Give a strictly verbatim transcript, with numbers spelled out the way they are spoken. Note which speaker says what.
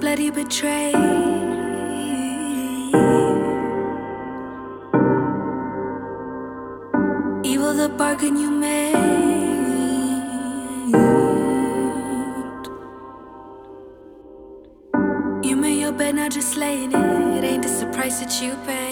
Speaker 1: bloody betrayed. Evil the bargain you made. You made your bed, now just laying it. Ain't this the price that you pay?